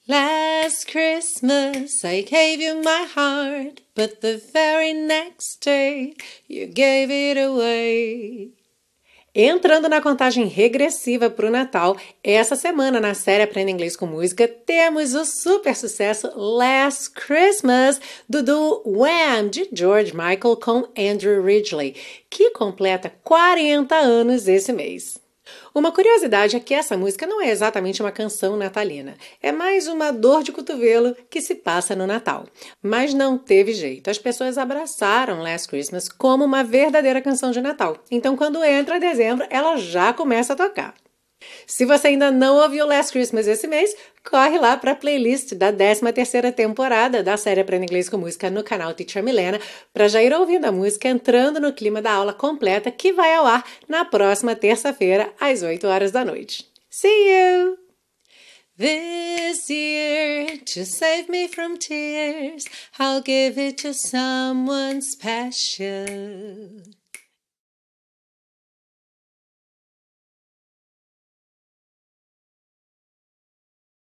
Last Christmas I gave you my heart, but the very next day you gave it away. Entrando na contagem regressiva para o Natal, essa semana na série Aprenda Inglês com Música, temos o super sucesso Last Christmas do duo Wham! De George Michael com Andrew Ridgeley, que completa 40 anos esse mês. Uma curiosidade é que essa música não é exatamente uma canção natalina, é mais uma dor de cotovelo que se passa no Natal. Mas não teve jeito, as pessoas abraçaram Last Christmas como uma verdadeira canção de Natal. Então quando entra dezembro, ela já começa a tocar. Se você ainda não ouviu Last Christmas esse mês, corre lá para a playlist da 13ª temporada da série Aprenda Inglês com Música no canal Teacher Milena, para já ir ouvindo a música entrando no clima da aula completa que vai ao ar na próxima terça-feira, às 8 horas da noite. See you! This year, to save me from tears, I'll give it to someone special.